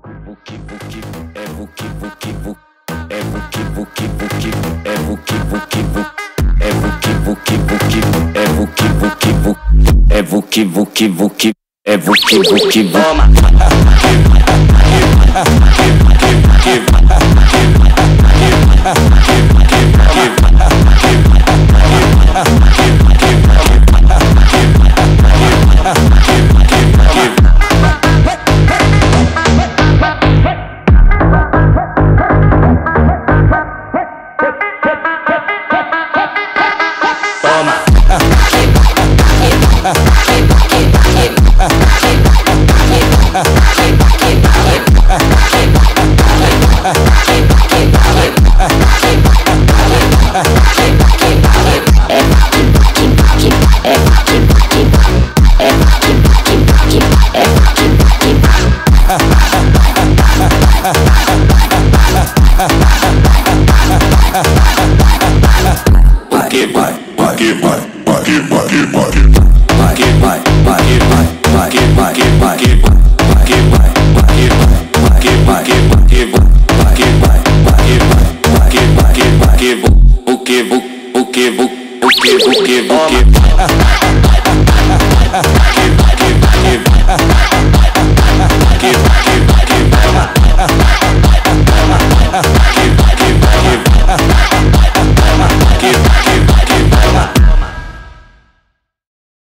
Vuki vuki é vuki vuki vu é vuki vuki vuki é vuki vuki vu é vuki vuki vuki é vuki vuki vu é vuki vuki vuki é vuki vuki toma. O que